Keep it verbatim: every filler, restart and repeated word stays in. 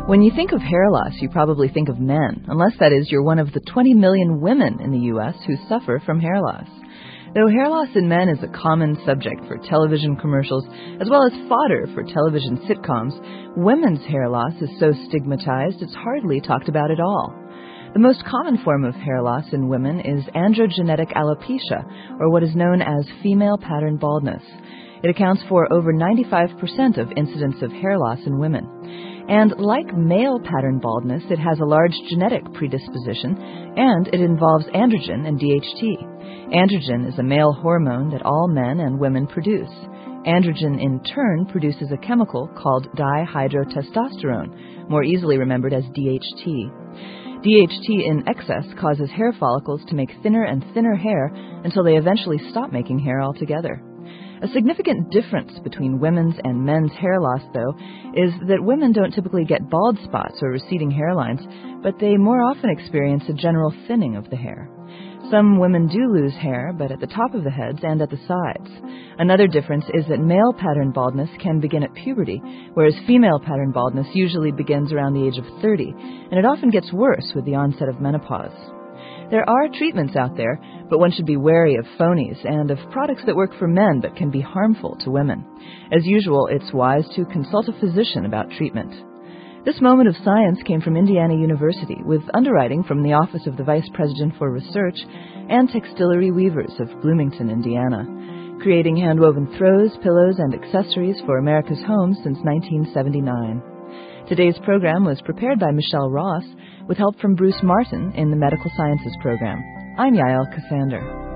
When you think of hair loss, you probably think of men, unless that is you're one of the twenty million women in the U S who suffer from hair loss. Though hair loss in men is a common subject for television commercials, as well as fodder for television sitcoms, women's hair loss is so stigmatized it's hardly talked about at all. The most common form of hair loss in women is androgenetic alopecia, or what is known as female pattern baldness. It accounts for over ninety-five percent of incidents of hair loss in women. And like male pattern baldness, it has a large genetic predisposition, and it involves androgen and D H T. Androgen is a male hormone that all men and women produce. Androgen, in turn, produces a chemical called dihydrotestosterone, more easily remembered as D H T. D H T in excess causes hair follicles to make thinner and thinner hair until they eventually stop making hair altogether. A significant difference between women's and men's hair loss, though, is that women don't typically get bald spots or receding hairlines, but they more often experience a general thinning of the hair. Some women do lose hair, but at the top of the heads and at the sides. Another difference is that male pattern baldness can begin at puberty, whereas female pattern baldness usually begins around the age of thirty, and it often gets worse with the onset of menopause. There are treatments out there, but one should be wary of phonies and of products that work for men but can be harmful to women. As usual, it's wise to consult a physician about treatment. This moment of science came from Indiana University, with underwriting from the Office of the Vice President for Research and Textillery Weavers of Bloomington, Indiana, creating handwoven throws, pillows, and accessories for America's homes since nineteen seventy-nine. Today's program was prepared by Michelle Ross, with help from Bruce Martin in the Medical Sciences program. I'm Yael Cassander.